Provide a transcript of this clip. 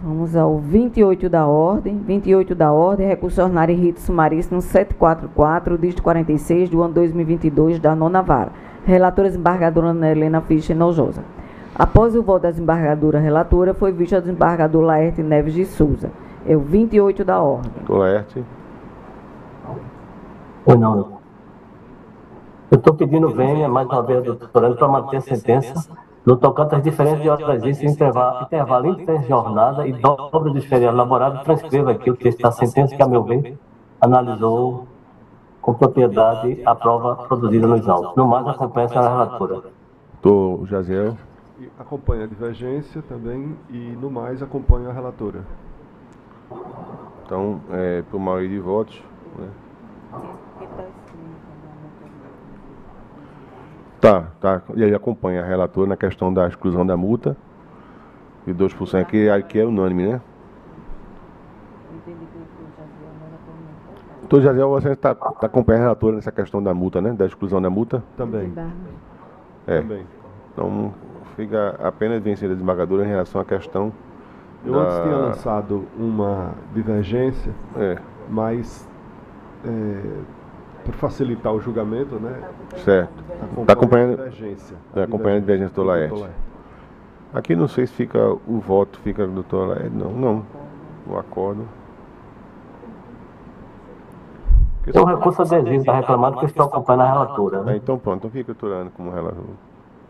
Vamos ao 28 da ordem. 28 da ordem, recurso ordinário em rito sumaríssimo 744, dígito 46, do ano 2022, da nona vara. Relatora desembargadora Ana Helena Fischer Nojosa. Após o voto da desembargadora relatora, foi visto a desembargador Laerte Neves de Souza. É o 28 da ordem. Doutor Laerte. Ou não. Eu estou pedindo venha, mais uma vez, doutorando, para manter a sentença no tocante às diferentes de horas extras, intervalo interjornada e dobra dos feriados laborados. Transcreva aqui o texto da sentença que, a meu ver, analisou com propriedade a prova produzida nos autos. No mais, acompanha a senhora relatora. Doutor Jaziel. Acompanha a divergência também e, no mais, acompanha a relatora. Então, por maioria de votos, né? Tá. E ele acompanha a relatora na questão da exclusão da multa. E 2% aqui é unânime, né? Doutor Jaziel, você está acompanhando a relatora nessa questão da multa, né? Da exclusão da multa? Também. Também. Então, fica apenas vencida a desembargadora em relação à questão. Eu antes tinha lançado uma divergência, mas para facilitar o julgamento, né? Certo. Está acompanhando a divergência. Acompanhando a divergência do Laerte. Aqui não sei se fica o voto, fica do doutor Laerte. Não. O acordo. É um recurso adesivo da reclamada que eu estou acompanhando a relatora, né? Então pronto, então fica doutorando como relator.